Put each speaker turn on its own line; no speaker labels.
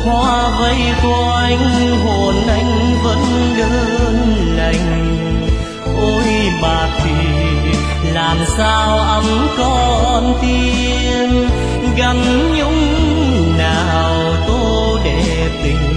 hoa vây quanh hồn anh vẫn đơn lành. Ôi bạc thì làm sao ấm con tim, gắn nhung nào tô đẹp tình